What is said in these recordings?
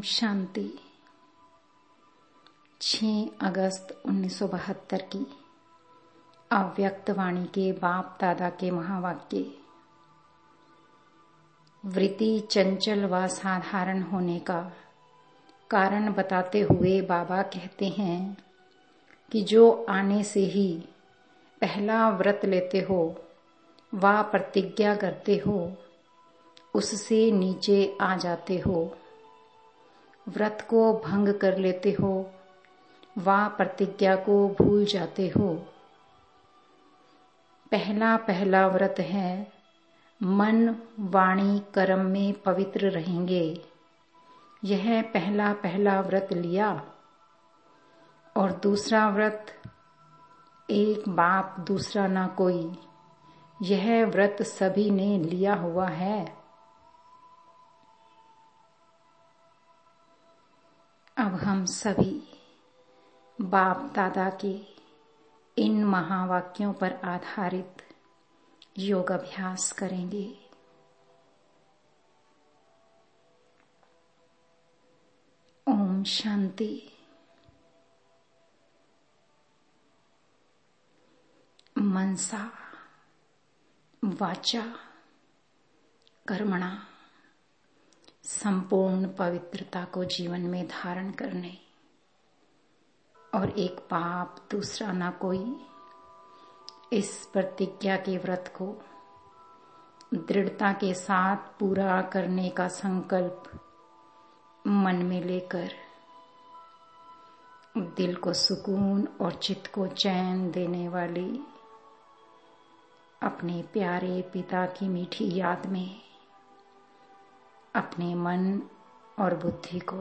शांति। 6 अगस्त 1972 की अव्यक्त वाणी के बाप दादा के महावाक्य। वृत्ति चंचल व साधारण होने का कारण बताते हुए बाबा कहते हैं कि जो आने से ही पहला व्रत लेते हो व प्रतिज्ञा करते हो उससे नीचे आ जाते हो। व्रत को भंग कर लेते हो व प्रतिज्ञा को भूल जाते हो। पहला व्रत है मन वाणी कर्म में पवित्र रहेंगे। यह पहला व्रत लिया। और दूसरा व्रत एक बाप दूसरा ना कोई, यह व्रत सभी ने लिया हुआ है। अब हम सभी बाप दादा के इन महावाक्यों पर आधारित योग अभ्यास करेंगे। ओम शांति। मनसा वाचा कर्मणा संपूर्ण पवित्रता को जीवन में धारण करने और एक पाप दूसरा ना कोई, इस प्रतिज्ञा के व्रत को दृढ़ता के साथ पूरा करने का संकल्प मन में लेकर दिल को सुकून और चित्त को चैन देने वाली अपने प्यारे पिता की मीठी याद में अपने मन और बुद्धि को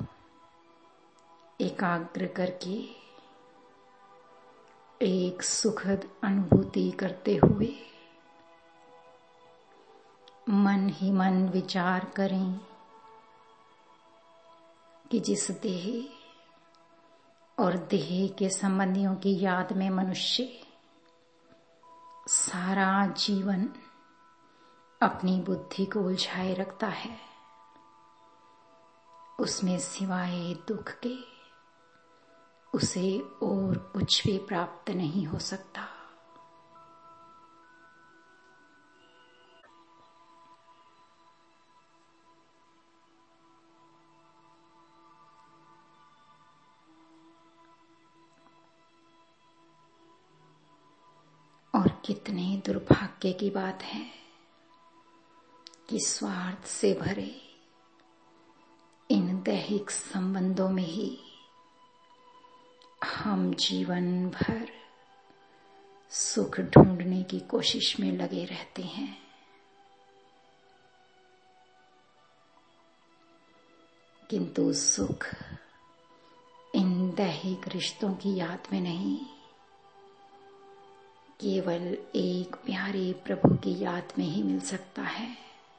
एकाग्र करके एक सुखद अनुभूति करते हुए मन ही मन विचार करें कि जिस देह और देह के संबंधियों की याद में मनुष्य सारा जीवन अपनी बुद्धि को उलझाए रखता है, उसमें सिवाय दुख के उसे और कुछ भी प्राप्त नहीं हो सकता। और कितने दुर्भाग्य की बात है कि स्वार्थ से भरे इन दैहिक संबंधों में ही हम जीवन भर सुख ढूंढने की कोशिश में लगे रहते हैं। किंतु सुख इन दैहिक रिश्तों की याद में नहीं, केवल एक प्यारे प्रभु की याद में ही मिल सकता है।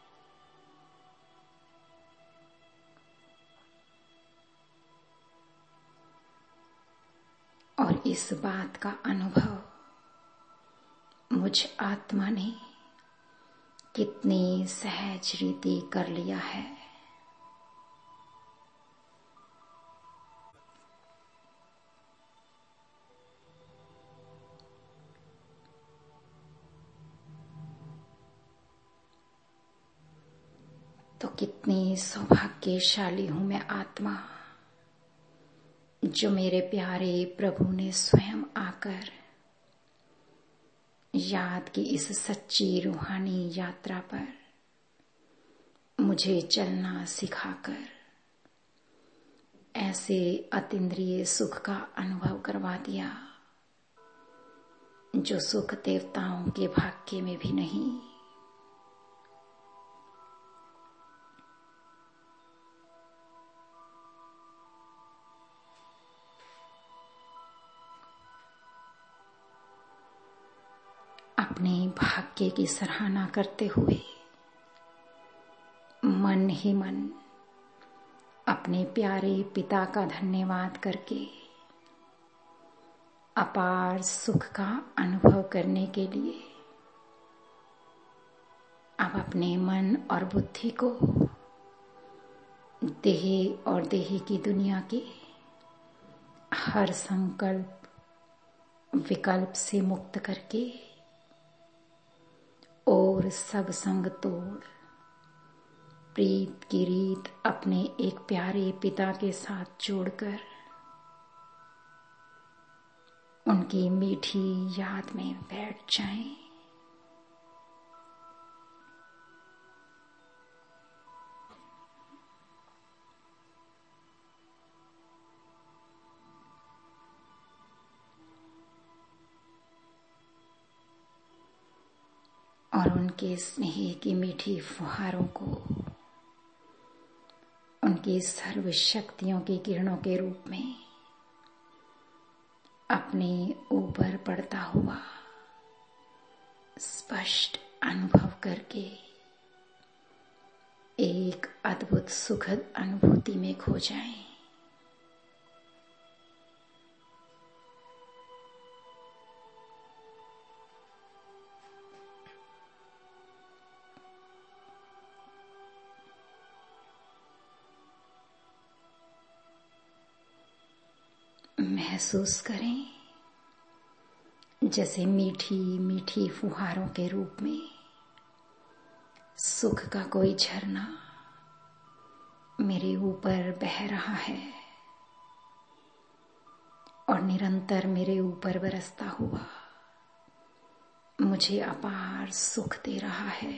और इस बात का अनुभव मुझ आत्मा ने कितनी सहज रीति कर लिया है। तो कितनी सौभाग्यशाली हूं मैं आत्मा, जो मेरे प्यारे प्रभु ने स्वयं आकर याद की इस सच्ची रूहानी यात्रा पर मुझे चलना सिखाकर ऐसे अतीन्द्रिय सुख का अनुभव करवा दिया, जो सुख देवताओं के भाग्य में भी नहीं। अपने भाग्य की सराहना करते हुए मन ही मन अपने प्यारे पिता का धन्यवाद करके अपार सुख का अनुभव करने के लिए अब अपने मन और बुद्धि को देह और देह की दुनिया के हर संकल्प विकल्प से मुक्त करके और सब संग तोड़ प्रीत की रीत अपने एक प्यारे पिता के साथ जोड़कर उनकी मीठी याद में बैठ जाएं। और उनके स्नेह की मीठी फुहारों को उनकी सर्व शक्तियों की किरणों के रूप में अपने ऊपर पड़ता हुआ स्पष्ट अनुभव करके एक अद्भुत सुखद अनुभूति में खो जाएं। महसूस करें जैसे मीठी मीठी फुहारों के रूप में सुख का कोई झरना मेरे ऊपर बह रहा है और निरंतर मेरे ऊपर बरसता हुआ मुझे अपार सुख दे रहा है।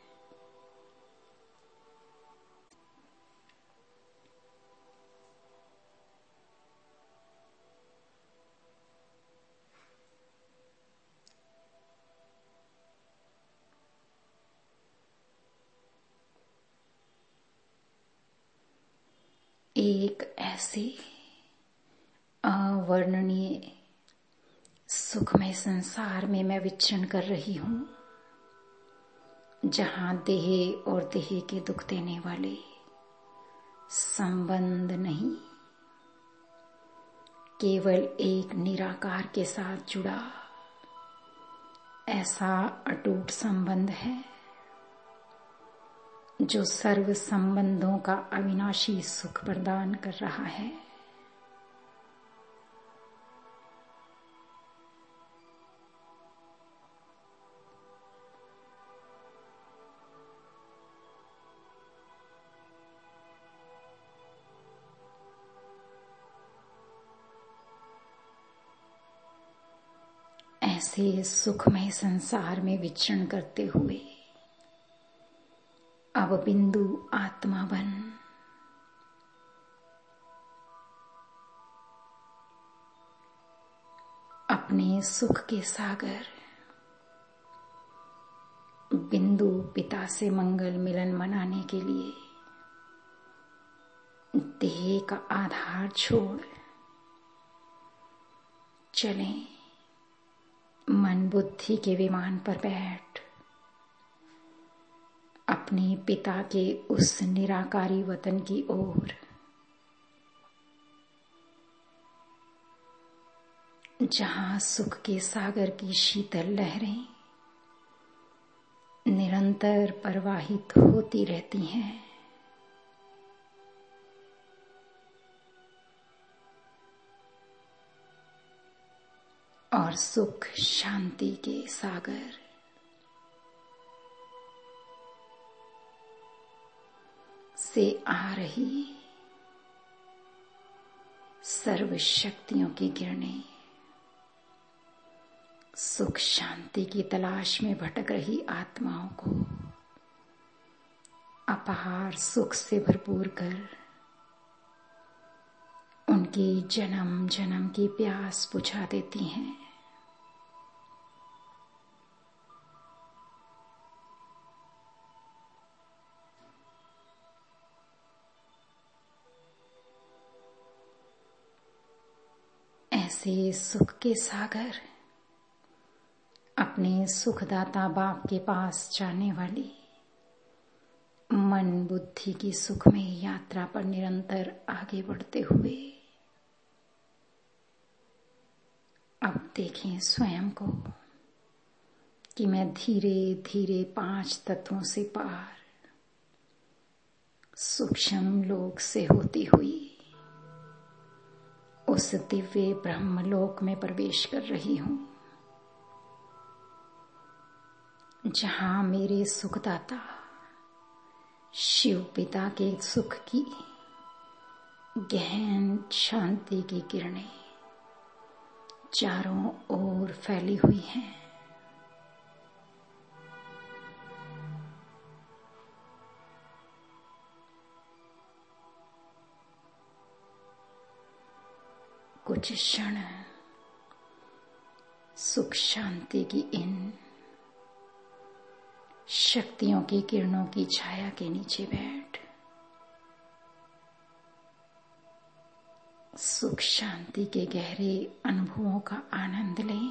एक ऐसे अवर्णनीय सुखमय संसार में मैं विचरण कर रही हूँ जहाँ देह और देह के दुख देने वाले संबंध नहीं, केवल एक निराकार के साथ जुड़ा ऐसा अटूट संबंध है जो सर्व संबंधों का अविनाशी सुख प्रदान कर रहा है। ऐसे सुखमय संसार में विचरण करते हुए अब बिंदु आत्मा बन अपने सुख के सागर बिंदु पिता से मंगल मिलन मनाने के लिए देह का आधार छोड़ चलें, मन बुद्धि के विमान पर बैठ अपने पिता के उस निराकारी वतन की ओर जहां सुख के सागर की शीतल लहरें निरंतर प्रवाहित होती रहती हैं। और सुख शांति के सागर से आ रही सर्व शक्तियों की किरणें सुख शांति की तलाश में भटक रही आत्माओं को अपार सुख से भरपूर कर उनकी जन्म जन्म की प्यास बुझा देती हैं। ऐसे सुख के सागर अपने सुखदाता बाप के पास जाने वाली मन बुद्धि की सुखमय यात्रा पर निरंतर आगे बढ़ते हुए अब देखें स्वयं को कि मैं धीरे धीरे 5 तत्वों से पार सूक्ष्म लोक से होती हुई उस दिव्य ब्रह्मलोक में प्रवेश कर रही हूँ, जहाँ मेरे सुखदाता शिव पिता के सुख की गहन शांति की किरणें चारों ओर फैली हुई हैं। कुछ क्षण सुख शांति की इन शक्तियों की किरणों की छाया के नीचे बैठ सुख शांति के गहरे अनुभवों का आनंद लें।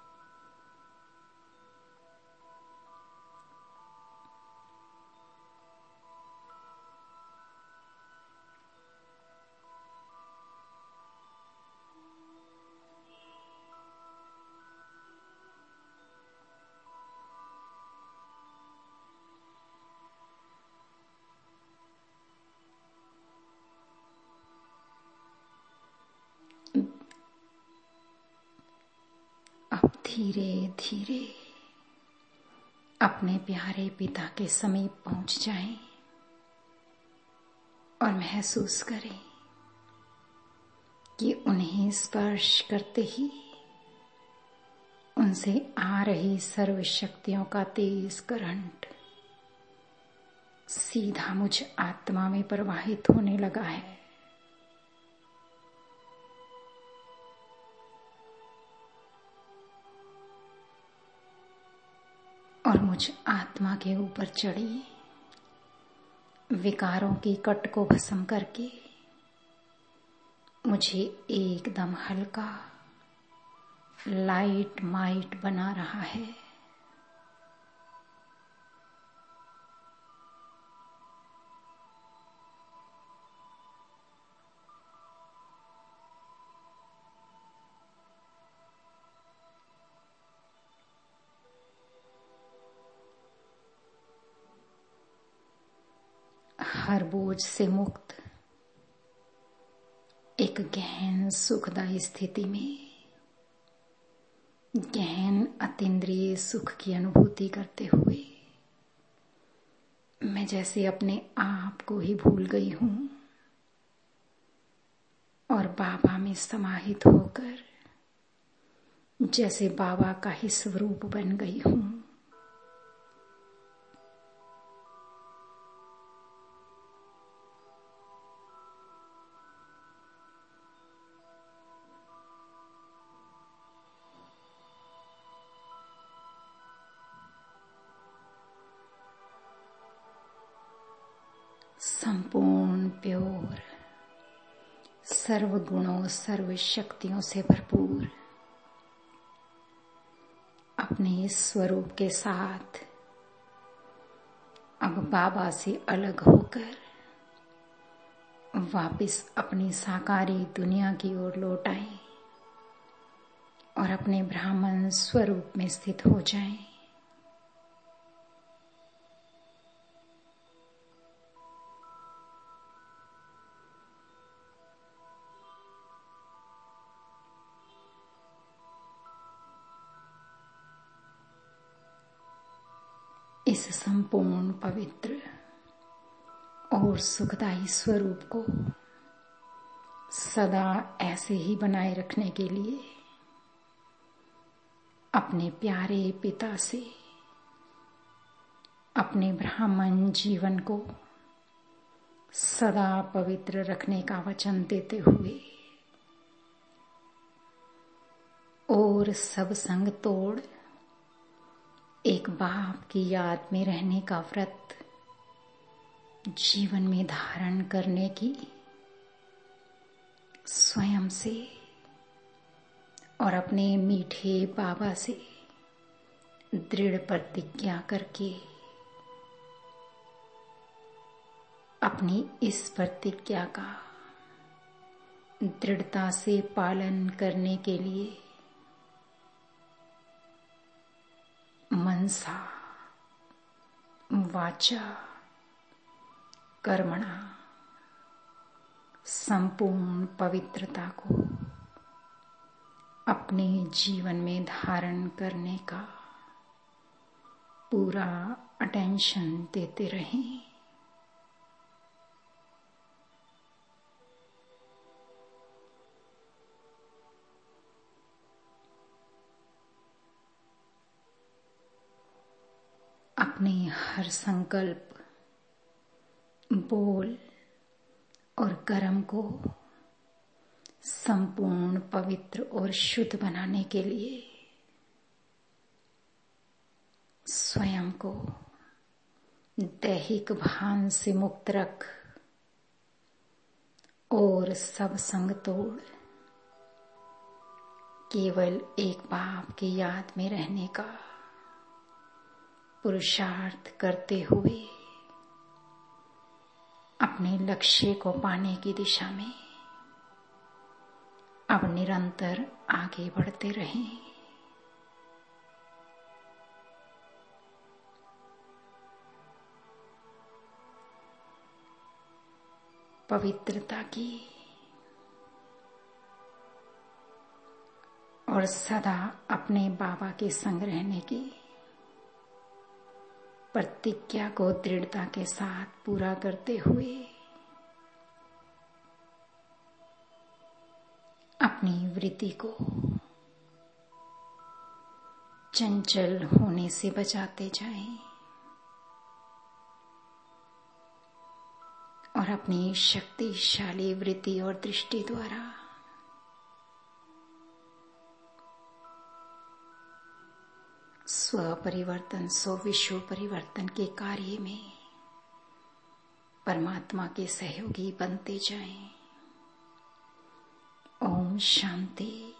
अब धीरे धीरे अपने प्यारे पिता के समीप पहुंच जाएं और महसूस करें कि उन्हें स्पर्श करते ही उनसे आ रही सर्व शक्तियों का तेज करंट सीधा मुझ आत्मा में प्रवाहित होने लगा है। और मुझ आत्मा के ऊपर चढ़ी विकारों की कट को भस्म करके मुझे एकदम हल्का लाइट माइट बना रहा है। हर बोझ से मुक्त एक गहन सुखदायी स्थिति में गहन अतीन्द्रिय सुख की अनुभूति करते हुए मैं जैसे अपने आप को ही भूल गई हूँ और बाबा में समाहित होकर जैसे बाबा का ही स्वरूप बन गई हूँ। संपूर्ण प्योर सर्व गुणों सर्व शक्तियों से भरपूर अपने स्वरूप के साथ अब बाबा से अलग होकर वापस अपनी साकारी दुनिया की ओर लौट आए और अपने ब्राह्मण स्वरूप में स्थित हो जाएं। इस संपूर्ण पवित्र और सुखदायी स्वरूप को सदा ऐसे ही बनाए रखने के लिए अपने प्यारे पिता से अपने ब्राह्मण जीवन को सदा पवित्र रखने का वचन देते हुए और सब संग तोड़ एक बाप की याद में रहने का व्रत जीवन में धारण करने की स्वयं से और अपने मीठे बाबा से दृढ़ प्रतिज्ञा करके अपनी इस प्रतिज्ञा का दृढ़ता से पालन करने के लिए मनसा वाचा कर्मणा संपूर्ण पवित्रता को अपने जीवन में धारण करने का पूरा अटेंशन देते रहें। अपने हर संकल्प, बोल और कर्म को संपूर्ण पवित्र और शुद्ध बनाने के लिए स्वयं को दैहिक भान से मुक्त रख और सब संग तोड़ केवल एक बाप की याद में रहने का पुरुषार्थ करते हुए अपने लक्ष्य को पाने की दिशा में अब निरंतर आगे बढ़ते रहें। पवित्रता की और सदा अपने बाबा के संग रहने की प्रतिज्ञा को दृढ़ता के साथ पूरा करते हुए अपनी वृत्ति को चंचल होने से बचाते जाएं और अपनी शक्तिशाली वृत्ति और दृष्टि द्वारा स्व परिवर्तन स्व विश्व परिवर्तन के कार्य में परमात्मा के सहयोगी बनते जाएं। ओम शांति।